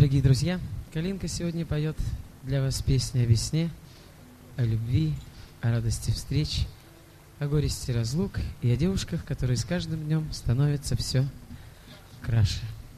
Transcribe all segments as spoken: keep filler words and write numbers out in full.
Дорогие друзья, Калинка сегодня поет для вас песни о весне, о любви, о радости встреч, о горести разлук и о девушках, которые с каждым днем становятся все краше.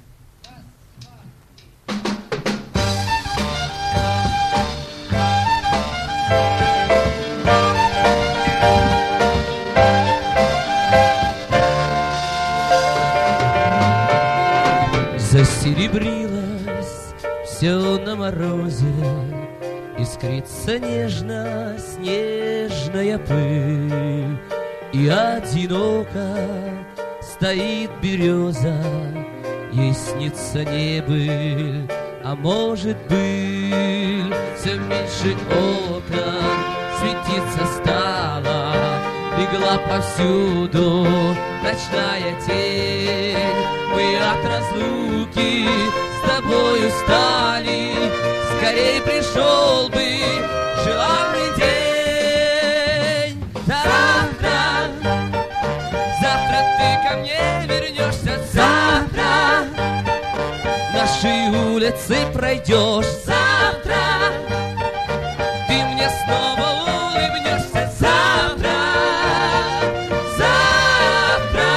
Засеребрилось все на морозе, искрится нежно снежная пыль, и одиноко стоит береза, ей снится не быль, а может быль. Все меньше окон, светиться стала, легла повсюду ночная тень. Мы от разлуки с тобой устали, скорей пришел бы желанный день. Завтра, завтра ты ко мне вернешься, завтра наши улицы пройдешь, завтра ты мне снова улыбнешься, завтра, завтра.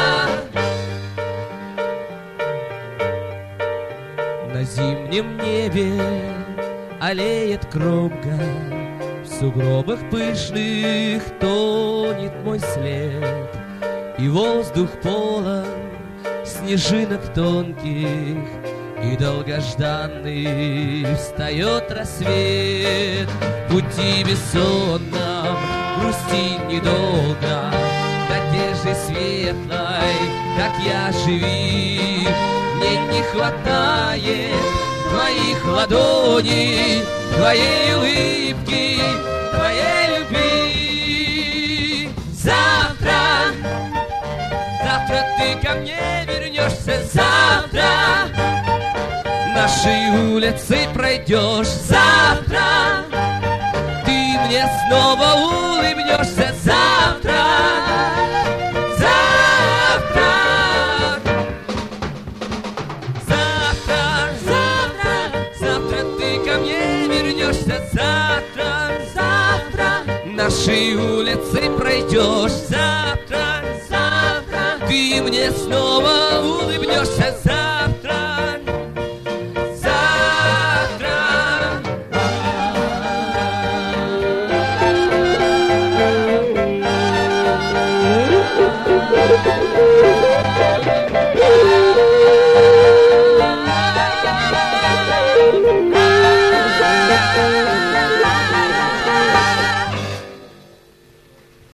На зимнем небе аллеет кромка, в сугробах пышных тонет мой след, и воздух полон снежинок тонких, и долгожданный встает рассвет. В пути бессонном грусти недолго, до те же светлой, как я, живи. Мне не хватает твоих ладоней, твоей улыбки, твоей любви. Завтра, завтра ты ко мне вернешься, завтра наши улицы пройдешь, завтра ты мне снова улыбнешься, завтра, завтра, завтра, завтра, завтра ты ко мне вернешься, завтра, завтра наши улицы пройдешь, завтра, завтра ты мне снова улыбнешься, завтра. Thank you.